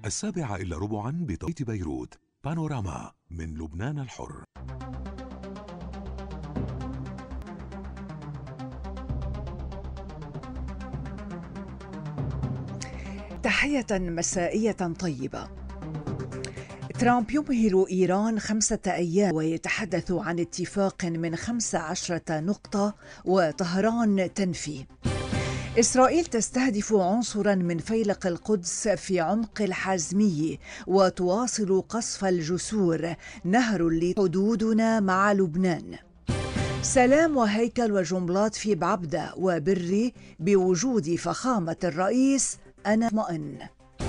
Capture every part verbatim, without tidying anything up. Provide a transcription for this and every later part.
السابعة إلا ربعا بتوقيت بيروت. بانوراما من لبنان الحر. تحية مسائية طيبة. ترامب يمهل إيران خمسة أيام ويتحدث عن اتفاق من خمس عشرة نقطة وطهران تنفي. إسرائيل تستهدف عنصرا من فيلق القدس في عمق الحازمي وتواصل قصف الجسور، نهر لحدودنا مع لبنان. سلام وهيكل وجملات في بعبدة وبري بوجود فخامة الرئيس أنا مطمئن.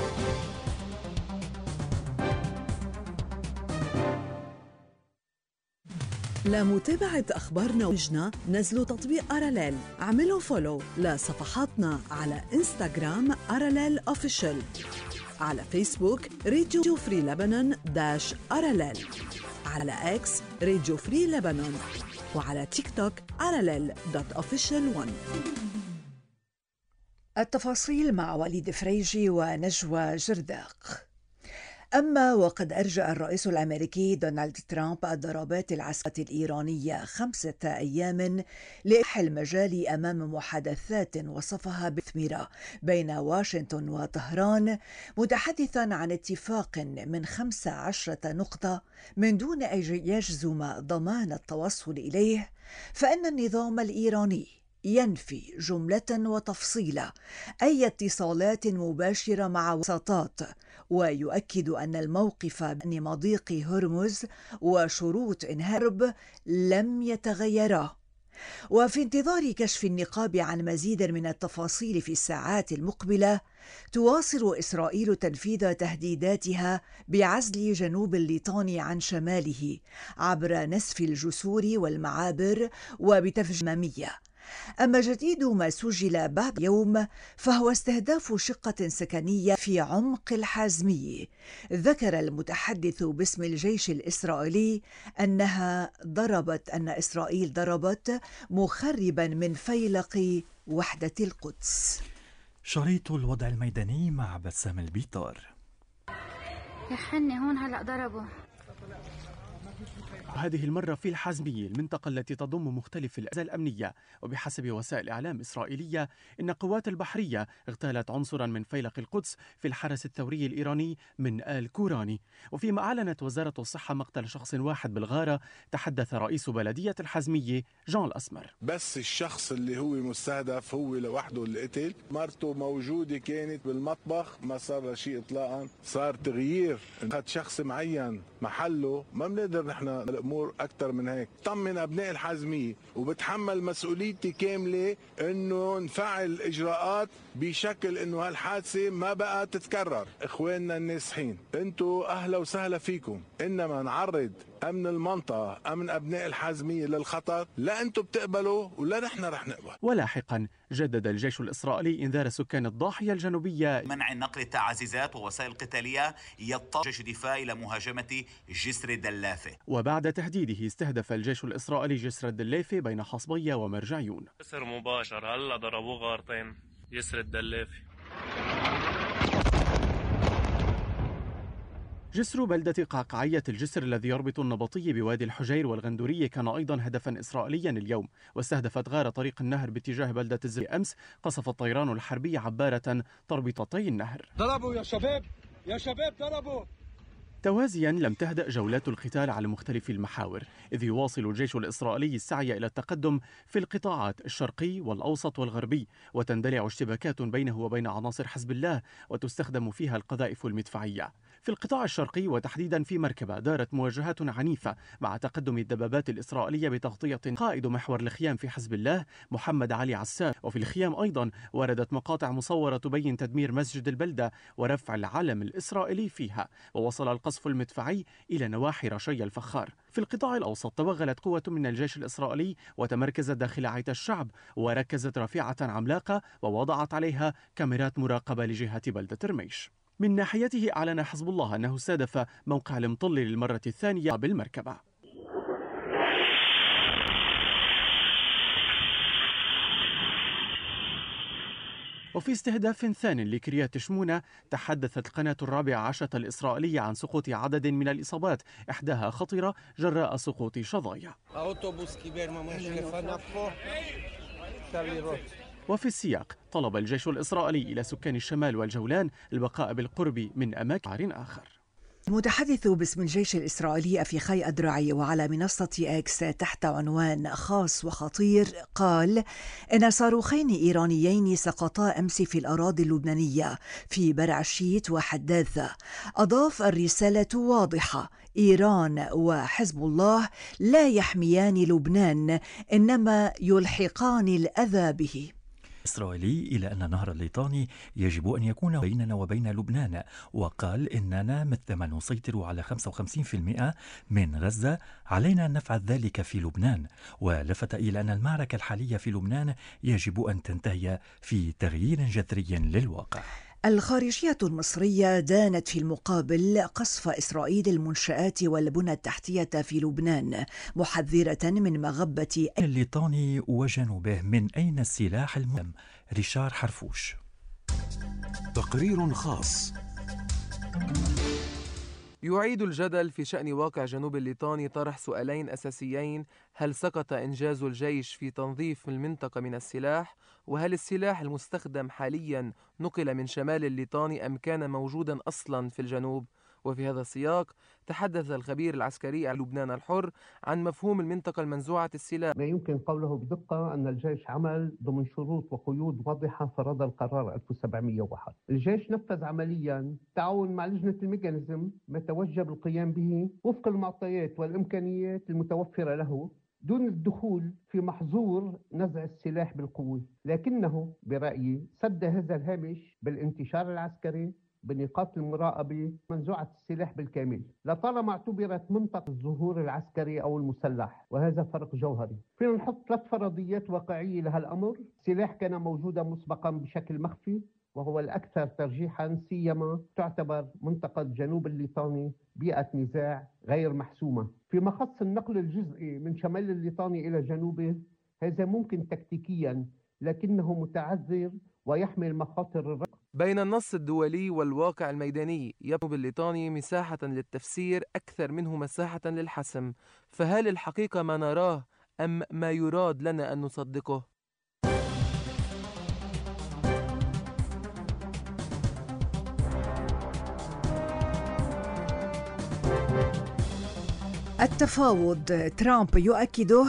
لمتابعة أخبارنا وجنا نزلوا تطبيق أراليل. اعملوا فولو لصفحاتنا على إنستغرام أراليل أوفيشال، على فيسبوك راديو فري لبنان داش أراليل، على إكس راديو فري لبنان، وعلى تيك توك أراليل دوت أوفيشال ون. التفاصيل مع وليد فريجي ونجوى جرداق. أما وقد أرجأ الرئيس الأمريكي دونالد ترامب الضربات العسكرية الإيرانية خمسة أيام لإفتاح المجال أمام محادثات وصفها مثمرة بين واشنطن وطهران، متحدثا عن اتفاق من خمس عشرة نقطة من دون أن يجزم ضمان التوصل إليه، فإن النظام الإيراني ينفي جملة وتفصيلا أي اتصالات مباشرة مع وساطات، ويؤكد أن الموقف بأن مضيق هرمز وشروط إنهاء الحرب لم يتغيرا. وفي انتظار كشف النقاب عن مزيد من التفاصيل في الساعات المقبلة، تواصل إسرائيل تنفيذ تهديداتها بعزل جنوب الليطاني عن شماله عبر نسف الجسور والمعابر وبتفجير. أما جديد ما سجل بعد يوم فهو استهداف شقة سكنية في عمق الحازمي. ذكر المتحدث باسم الجيش الإسرائيلي أنها ضربت أن إسرائيل ضربت مخربا من فيلق وحدة القدس. شريط الوضع الميداني مع بسام البيطار. يا حني هون هلأ ضربوا. هذه المرة في الحازمية، المنطقة التي تضم مختلف الأجهزة الأمنية. وبحسب وسائل إعلام إسرائيلية إن القوات البحرية اغتالت عنصرا من فيلق القدس في الحرس الثوري الإيراني من آل كوراني. وفيما أعلنت وزارة الصحة مقتل شخص واحد بالغارة، تحدث رئيس بلدية الحازمية جان الأسمر. بس الشخص اللي هو مستهدف هو لوحده اللي قتل، مرته موجودة كانت بالمطبخ، ما صار شيء إطلاقا، صار تغيير هذا شخص معين محله. ما بنقدر نحن الامور اكثر من هيك. طمن ابناء الحازميه وبتحمل مسؤوليتي كامله انه نفعل اجراءات بشكل انه هالحادثه ما بقى تتكرر. اخواننا النازحين انتم اهلا وسهلا فيكم، انما نعرض امن المنطقه امن ابناء الحازميه للخطر، لا انتم بتقبلوا ولا نحن رح نقبل. ولاحقا جدد الجيش الإسرائيلي إنذار سكان الضاحية الجنوبية منع نقل التعزيزات ووسائل قتالية يضطر جيش الدفاع إلى مهاجمة جسر الدلافة. وبعد تهديده استهدف الجيش الإسرائيلي جسر الدلافة بين حصبية ومرجعيون. جسر مباشر هلا ضربوه غارتين جسر الدلافة. جسر بلدة قعقعية الجسر الذي يربط النبطي بوادي الحجير والغندورية كان أيضا هدفا إسرائيليا اليوم، واستهدفت غارة طريق النهر باتجاه بلدة الزبيب. أمس قصف الطيران الحربي عبارة تربطتي النهر. ضربوا يا شباب يا شباب ضربوا. توازيا لم تهدأ جولات القتال على مختلف المحاور، إذ يواصل الجيش الإسرائيلي السعي إلى التقدم في القطاعات الشرقي والأوسط والغربي، وتندلع اشتباكات بينه وبين عناصر حزب الله وتستخدم فيها القذائف المدفعية. في القطاع الشرقي وتحديدا في مركبة دارت مواجهات عنيفة مع تقدم الدبابات الإسرائيلية بتغطية قائد محور الخيام في حزب الله محمد علي عساف. وفي الخيام أيضا وردت مقاطع مصورة تبين تدمير مسجد البلدة ورفع العلم الإسرائيلي فيها، ووصل القصف المدفعي إلى نواحي رشي الفخار. في القطاع الأوسط توغلت قوة من الجيش الإسرائيلي وتمركزت داخل عيت الشعب وركزت رافعة عملاقة ووضعت عليها كاميرات مراقبة لجهة بلدة رميش. من ناحيته أعلن حزب الله أنه استهدف موقع المطل للمرة الثانية بالمركبة. وفي استهداف ثاني لكريات شمونة، تحدثت القناة الرابعة عشرة الإسرائيلية عن سقوط عدد من الإصابات، إحداها خطرة جراء سقوط شظايا. وفي السياق، طلب الجيش الإسرائيلي إلى سكان الشمال والجولان البقاء بالقرب من أماكن آخر. المتحدث باسم الجيش الإسرائيلي أفيخاي أدرعي وعلى منصة إكس تحت عنوان خاص وخطير قال إن صاروخين إيرانيين سقطا أمس في الأراضي اللبنانية في برع الشيت وحداثة. أضاف: الرسالة واضحة، إيران وحزب الله لا يحميان لبنان، إنما يلحقان الأذى به. إسرائيلي إلى أن النهر الليطاني يجب أن يكون بيننا وبين لبنان، وقال إننا مثلما نسيطر على خمسة وخمسين بالمئة من غزة علينا أن نفعل ذلك في لبنان، ولفت إلى أن المعركة الحالية في لبنان يجب أن تنتهي في تغيير جذري للواقع. الخارجية المصرية دانت في المقابل قصف إسرائيل المنشآت والبنى التحتية في لبنان، محذرة من مغبة الليطاني وجنوبه من أين السلاح المهم. ريشار حرفوش. تقرير خاص. يعيد الجدل في شأن واقع جنوب الليطاني طرح سؤالين أساسيين: هل سقط إنجاز الجيش في تنظيف المنطقة من السلاح؟ وهل السلاح المستخدم حاليا نقل من شمال الليطاني أم كان موجودا أصلا في الجنوب؟ وفي هذا السياق تحدث الخبير العسكري عن لبنان الحر عن مفهوم المنطقة المنزوعة السلاح. ما يمكن قوله بدقة أن الجيش عمل ضمن شروط وقيود واضحة فرضها القرار ألف وسبعمئة وواحد. الجيش نفذ عمليا تعاون مع لجنة الميكانيزم ما توجه بالقيام به وفق المعطيات والإمكانيات المتوفرة له دون الدخول في محظور نزع السلاح بالقوة، لكنه برأيي سد هذا الهامش بالانتشار العسكري بنقاط المراقبة منزوعة السلاح بالكامل، لطالما اعتبرت منطقة الظهور العسكري أو المسلح، وهذا فرق جوهري. فينا نحط ثلاث فرضيات واقعية لهالأمر: السلاح كان موجودا مسبقا بشكل مخفي وهو الأكثر ترجيحا، سيما تعتبر منطقة جنوب الليطاني بيئة نزاع غير محسومة. فيما خص النقل الجزئي من شمال الليطاني إلى جنوبه، هذا ممكن تكتيكيا لكنه متعذر ويحمل مخاطر الرقم. بين النص الدولي والواقع الميداني يبدو بالليطاني مساحة للتفسير أكثر منه مساحة للحسم، فهل الحقيقة ما نراه أم ما يراد لنا أن نصدقه؟ التفاوض، ترامب يؤكده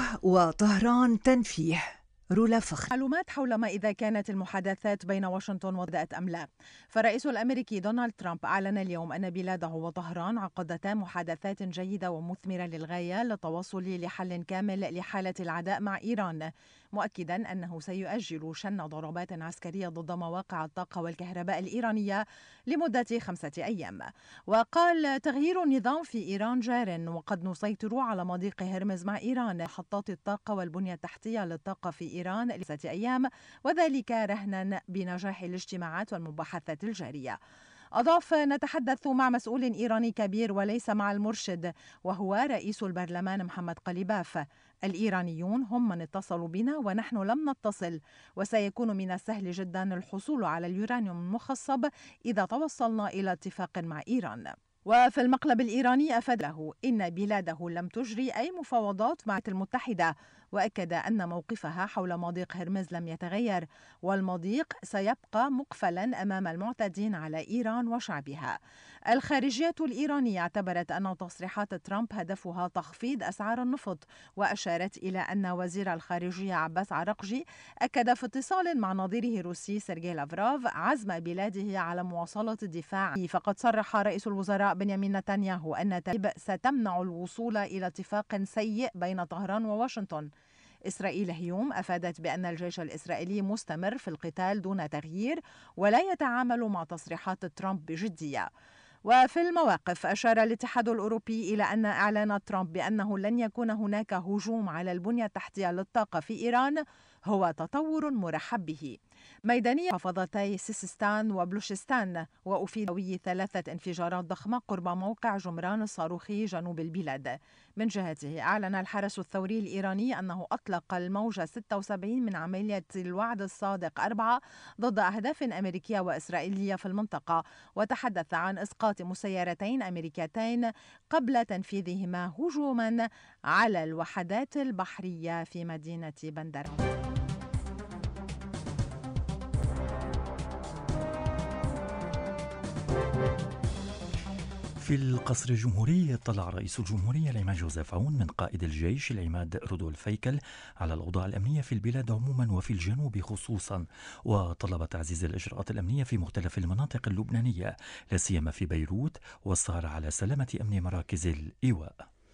وطهران تنفيه. رولا فخر. معلومات حول ما إذا كانت المحادثات بين واشنطن وبدأت أم لا. فالرئيس الأمريكي دونالد ترامب أعلن اليوم أن بلاده وطهران عقدتا محادثات جيدة ومثمرة للغاية للتوصل لحل كامل لحالة العداء مع إيران، مؤكدا أنه سيؤجل شن ضربات عسكرية ضد مواقع الطاقة والكهرباء الإيرانية لمدة خمسة أيام. وقال: تغيير النظام في إيران جار، وقد نسيطر على مضيق هرمز مع إيران، محطات الطاقة والبنية التحتية للطاقة في إيران لستة أيام، وذلك رهنا بنجاح الاجتماعات والمباحثات الجارية. أضاف: نتحدث مع مسؤول إيراني كبير وليس مع المرشد، وهو رئيس البرلمان محمد قليباف. الإيرانيون هم من اتصلوا بنا ونحن لم نتصل، وسيكون من السهل جدا الحصول على اليورانيوم المخصب إذا توصلنا إلى اتفاق مع إيران. وفي المقلب الإيراني أفاد له إن بلاده لم تجري أي مفاوضات مع الولايات المتحدة، وأكد أن موقفها حول مضيق هرمز لم يتغير، والمضيق سيبقى مقفلا أمام المعتدين على إيران وشعبها. الخارجية الإيرانية اعتبرت أن تصريحات ترامب هدفها تخفيض أسعار النفط، وأشارت إلى أن وزير الخارجية عباس عراقجي أكد في اتصال مع نظيره الروسي سيرجي لافروف عزم بلاده على مواصلة الدفاع. فقد صرح رئيس الوزراء بنيامين نتنياهو أن تل أبيب ستمنع الوصول إلى اتفاق سيء بين طهران وواشنطن. إسرائيل اليوم أفادت بأن الجيش الإسرائيلي مستمر في القتال دون تغيير ولا يتعامل مع تصريحات ترامب بجدية. وفي المواقف، أشار الاتحاد الأوروبي إلى أن إعلان ترامب بأنه لن يكون هناك هجوم على البنية التحتية للطاقة في إيران هو تطور مرحب به. ميدانية محافظتي سيستان وبلوشستان. وأفيد ثلاثة انفجارات ضخمة قرب موقع جمران الصاروخي جنوب البلاد. من جهته أعلن الحرس الثوري الإيراني أنه أطلق الموجة ستة وسبعين من عملية الوعد الصادق أربعة ضد أهداف أمريكية وإسرائيلية في المنطقة، وتحدث عن إسقاط مسيرتين أمريكيتين قبل تنفيذهما هجوما على الوحدات البحرية في مدينة بندر. في القصر الجمهوري اطلع رئيس الجمهورية العماد جوزيف عون من قائد الجيش العماد رودولف هيكل على الأوضاع الأمنية في البلاد عموما وفي الجنوب خصوصا، وطلب تعزيز الإجراءات الأمنية في مختلف المناطق اللبنانية لا سيما في بيروت، والسهر على سلامة أمن مراكز الإيواء.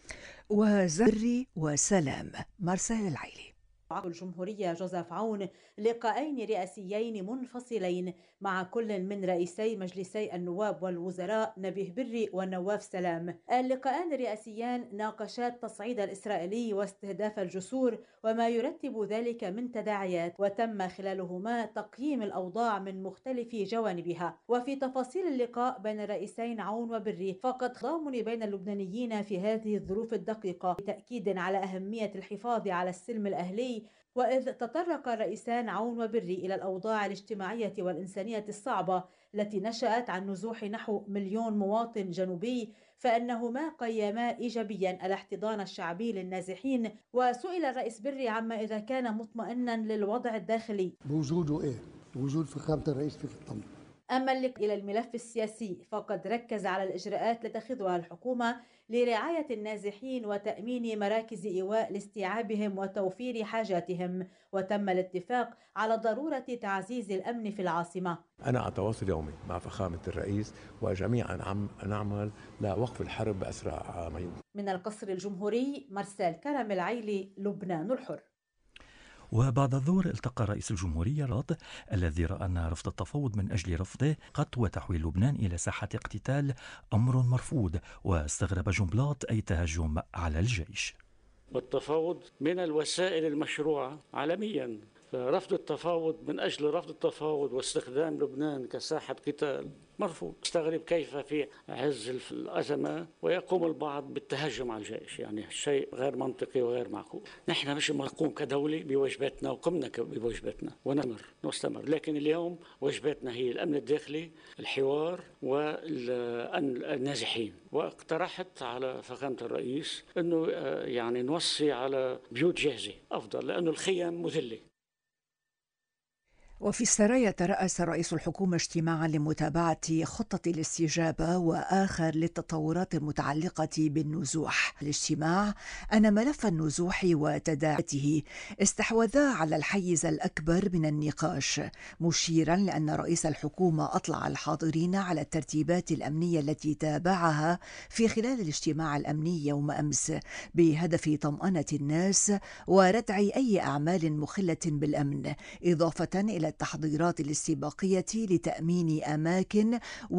وزري وسلام مارسيل العيلي. عقد الجمهورية جوزيف عون لقاءين رئاسيين منفصلين مع كل من رئيسي مجلسي النواب والوزراء نبيه بري والنواف سلام. اللقاءان الرئاسيان ناقشا التصعيد الإسرائيلي واستهداف الجسور وما يرتب ذلك من تداعيات، وتم خلالهما تقييم الأوضاع من مختلف جوانبها. وفي تفاصيل اللقاء بين الرئيسين عون وبري فقد تضامن بين اللبنانيين في هذه الظروف الدقيقة بتأكيد على أهمية الحفاظ على السلم الأهلي، وإذ تطرق الرئيسان عون وبري إلى الأوضاع الاجتماعية والإنسانية الصعبة التي نشأت عن نزوح نحو مليون مواطن جنوبي، فإنهما قيما إيجابيا الاحتضان الشعبي للنازحين. وسئل الرئيس بري عما إذا كان مطمئنا للوضع الداخلي. بوجوده إيه؟ وجود فخامة الرئيس في الطمن. أما إلى الملف السياسي فقد ركز على الإجراءات التي تتخذها الحكومة لرعاية النازحين وتأمين مراكز إيواء لاستيعابهم وتوفير حاجاتهم، وتم الاتفاق على ضرورة تعزيز الأمن في العاصمة. أنا على تواصل يومي مع فخامة الرئيس وجميعا عم نعمل لوقف الحرب بأسرع ما يمكن. من القصر الجمهوري مارسيل كرم العيلي، لبنان الحر. وبعد الظهر التقى رئيس الجمهورية راد الذي رأى أن رفض التفاوض من أجل رفضه قط وتحويل لبنان إلى ساحة اقتتال أمر مرفوض، واستغرب جنبلاط أي تهجم على الجيش. والتفاوض من الوسائل المشروعة عالميا، فرفض التفاوض من أجل رفض التفاوض واستخدام لبنان كساحة قتال مرفوض. استغرب كيف في عز الأزمة ويقوم البعض بالتهجم على الجيش، يعني شيء غير منطقي وغير معقول. نحن مش نقوم كدولة بواجباتنا وقمنا بواجباتنا ونستمر نستمر، لكن اليوم واجباتنا هي الأمن الداخلي، الحوار والنازحين. واقترحت على فخامة الرئيس أنه يعني نوصي على بيوت جاهزة أفضل، لأنه الخيام مذلة. وفي السرايا ترأس رئيس الحكومة اجتماعا لمتابعة خطة الاستجابة وآخر للتطورات المتعلقة بالنزوح. الاجتماع أن ملف النزوح وتداعياته استحوذا على الحيز الأكبر من النقاش، مشيرا لأن رئيس الحكومة أطلع الحاضرين على الترتيبات الأمنية التي تابعها في خلال الاجتماع الأمني يوم أمس بهدف طمأنة الناس وردع أي أعمال مخلة بالأمن، إضافة إلى التحضيرات الاستباقية لتأمين أماكن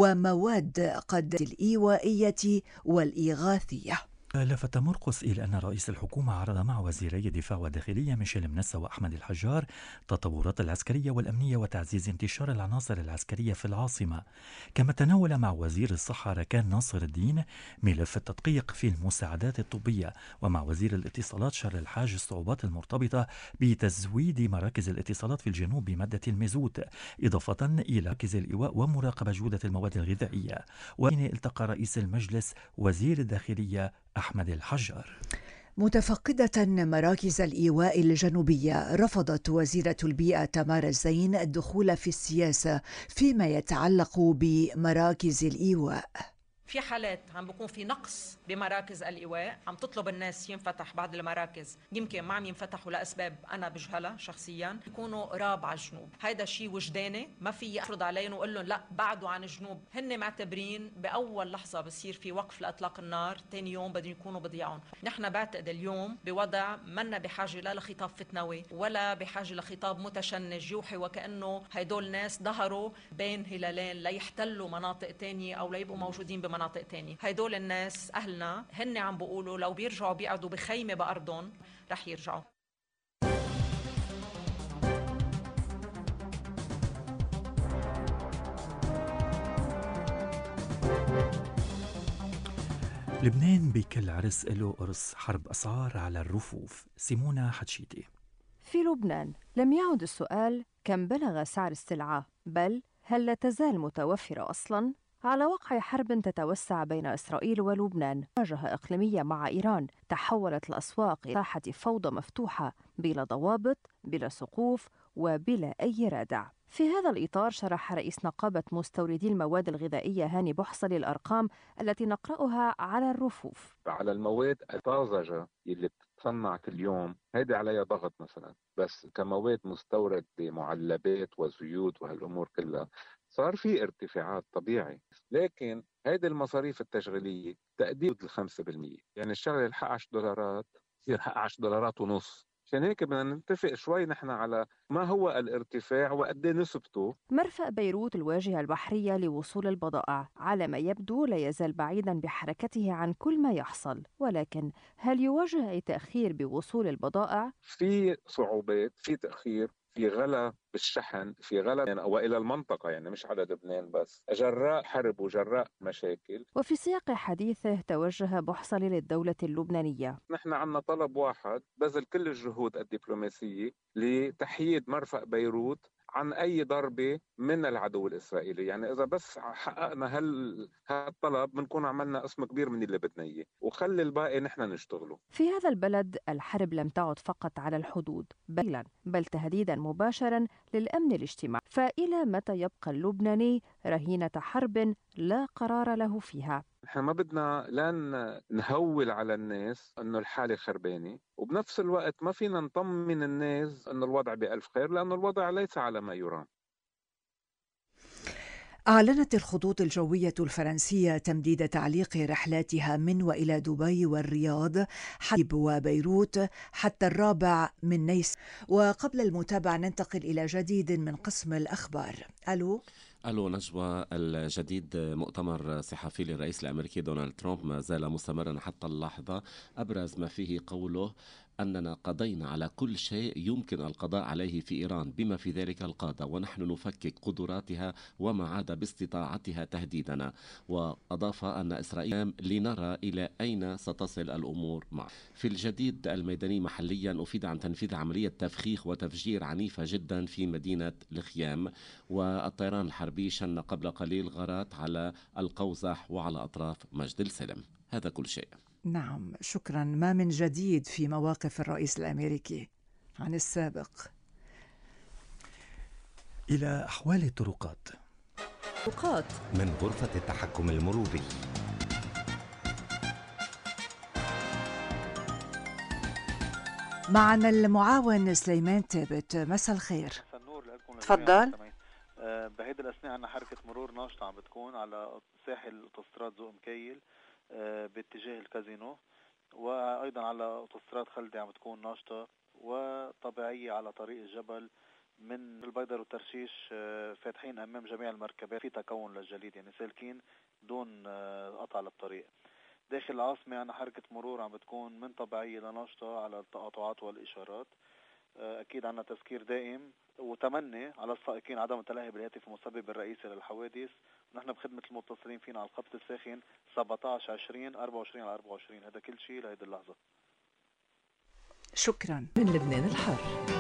ومواد قد الإيوائية والإغاثية. لفت مرقس إلى أن رئيس الحكومة عرض مع وزيري الدفاع والداخلية ميشيل منسا وأحمد الحجار التطورات العسكرية والأمنية وتعزيز انتشار العناصر العسكرية في العاصمة، كما تناول مع وزير الصحة ركان ناصر الدين ملف التدقيق في المساعدات الطبية، ومع وزير الاتصالات شر الحاج الصعوبات المرتبطة بتزويد مراكز الاتصالات في الجنوب بمادة المازوت، إضافة إلى مراكز الإيواء ومراقبة جودة المواد الغذائية. وحين التقى رئيس المجلس وزير الداخلية أحمد الحجار. متفقدة مراكز الإيواء الجنوبية، رفضت وزيرة البيئة تمار الزين الدخول في السياسة فيما يتعلق بمراكز الإيواء. في حالات عم بيكون في نقص بمراكز الإيواء، عم تطلب الناس ينفتح بعض المراكز يمكن ما عم ينفتحوا لأسباب أنا بجهلها شخصيا، يكونوا قراب على الجنوب. هيدا شيء وجداني، ما في أفرض عليهم وأقول لهم لا بعدوا عن الجنوب. هن معتبرين بأول لحظة بصير في وقف لإطلاق النار تاني يوم بدهم يكونوا بضيعون. نحن بعتقد اليوم بوضع منا بحاجة لا لخطاب فتنوي ولا بحاجة لخطاب متشنج يوحي وكأنه هيدول ناس ظهروا بين هلالين ليحتلوا مناطق تانية أو ليبقوا موجودين بمناطق مناطق تانية. هيدول الناس أهلنا هن عم بيقولوا لو بيرجعوا بيقعدوا بخيمة بأرضهم رح يرجعوا. لبنان بكل عرس له قرص حرب أسعار على الرفوف. سيمونا حتشيتي. في لبنان لم يعد السؤال كم بلغ سعر السلعة، بل هل لا تزال متوفرة أصلاً؟ على وقع حرب تتوسع بين إسرائيل ولبنان، مواجهة إقليمية مع إيران، تحولت الأسواق إلى ساحة فوضى مفتوحة بلا ضوابط، بلا سقوف، وبلا أي رادع. في هذا الإطار شرح رئيس نقابة مستوردي المواد الغذائية هاني بحصلي الأرقام التي نقرأها على الرفوف. على المواد الطازجة اللي بتتصنع كل يوم هيدي عليها ضغط مثلا، بس كمواد مستورد معلبات وزيوت وهالأمور كلها صار في ارتفاعات طبيعي، لكن هيدي المصاريف التشغيلية تقدير الخمسة بالمية، يعني الشغلة الحق عشرة دولارات يصير حق عشرة دولارات ونص. عشان هيك بدنا نتفق شوي نحن على ما هو الارتفاع وقد نسبته. مرفأ بيروت الواجهة البحرية لوصول البضائع على ما يبدو لا يزال بعيدا بحركته عن كل ما يحصل، ولكن هل يواجه أي تأخير بوصول البضائع؟ في صعوبات، في تأخير، في غلا بالشحن، في غلا يعني وإلى المنطقة، يعني مش على لبنان بس، جراء حرب وجراء مشاكل. وفي سياق حديثه توجه بحصلي للدولة اللبنانية. نحن عنا طلب واحد بذل كل الجهود الدبلوماسية لتحييد مرفأ بيروت عن أي ضربة من العدو الإسرائيلي، يعني إذا بس حققنا هال هالطلب بنكون عملنا اسم كبير من اللي بدنا إياه، وخلي الباقي نحن نشتغله. في هذا البلد الحرب لم تعد فقط على الحدود بل بل تهديدا مباشرا للأمن الاجتماعي، فإلى متى يبقى اللبناني رهينة حرب لا قرار له فيها؟ نحن ما بدنا لا نهول على الناس انه الحالة خربانة، وبنفس الوقت ما فينا نطمن الناس انه الوضع بألف خير، لأنه الوضع ليس على ما يرام. أعلنت الخطوط الجوية الفرنسية تمديد تعليق رحلاتها من وإلى دبي والرياض حلب وبيروت حتى الرابع من نيسان. وقبل المتابعة ننتقل إلى جديد من قسم الأخبار. ألو ألو نجوى، الجديد مؤتمر صحفي للرئيس الأمريكي دونالد ترامب ما زال مستمرا حتى اللحظة، أبرز ما فيه قوله أننا قضينا على كل شيء يمكن القضاء عليه في إيران بما في ذلك القادة، ونحن نفكك قدراتها وما عاد باستطاعتها تهديدنا. وأضاف أن إسرائيل لنرى إلى أين ستصل الأمور معه. في الجديد الميداني محليا أفيد عن تنفيذ عملية تفخيخ وتفجير عنيفة جدا في مدينة الخيام، والطيران الحربي شن قبل قليل غارات على القوزح وعلى أطراف مجد السلم. هذا كل شيء. نعم، شكرا. ما من جديد في مواقف الرئيس الأمريكي عن السابق؟ إلى أحوال الطرقات. طرقات من غرفة التحكم المروري. معنا المعاون سليمان تابت. مساء الخير. تفضل. بهيدي الأثناء عنا حركة مرور ناشطة عم بتكون على ساحل أوتوستراد ذوق مكيل باتجاه الكازينو، وأيضا على أوتوستراد خلدي عم بتكون ناشطة وطبيعية على طريق الجبل من البيضر والترشيش، فاتحين أمام جميع المركبات في تكون للجليد، يعني سالكين دون قطع للطريق. داخل العاصمة عنا حركة مرور عم بتكون من طبيعية لناشطة على التقاطعات والإشارات. أكيد عنا تذكير دائم وتمني على السائقين عدم التلهي بالهاتف المسبب الرئيسي للحوادث. نحن بخدمة المتصلين فينا على الخط الساخن سبعة عشر عشرين أربعة وعشرين على أربعة وعشرين. هذا كل شيء لهيدي اللحظة. شكرا. من لبنان الحر.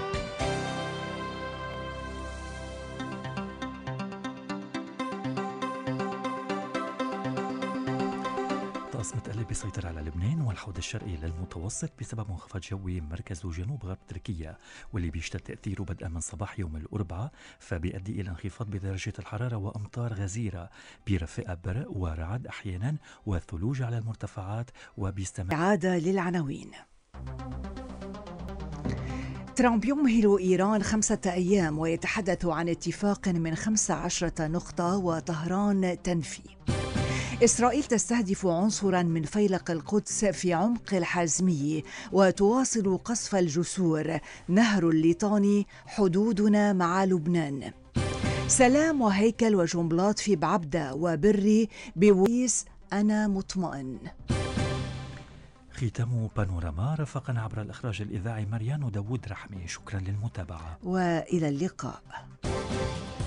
طقس متقلب بيسيطر على لبنان والحوض الشرقي للمتوسط بسبب منخفض جوي مركز وجنوب غرب تركيا، واللي بيشتد تأثيره بدءا من صباح يوم الأربعاء، فبيؤدي إلى انخفاض بدرجة الحرارة وأمطار غزيرة بيرافقها برق ورعد أحيانا وثلوج على المرتفعات. وبيستمر. عادة للعناوين. ترامب يمهل إيران خمسة أيام ويتحدث عن اتفاق من خمس عشرة نقطة وطهران تنفي. إسرائيل تستهدف عنصرا من فيلق القدس في عمق الحازمي وتواصل قصف الجسور. نهر الليطاني حدودنا مع لبنان. سلام وهيكل وجنبلاط في بعبدة وبري بويس أنا مطمئن. ختام بانوراما رفقنا عبر الإخراج الإذاعي مريان داوود رحمي. شكرا للمتابعة وإلى اللقاء.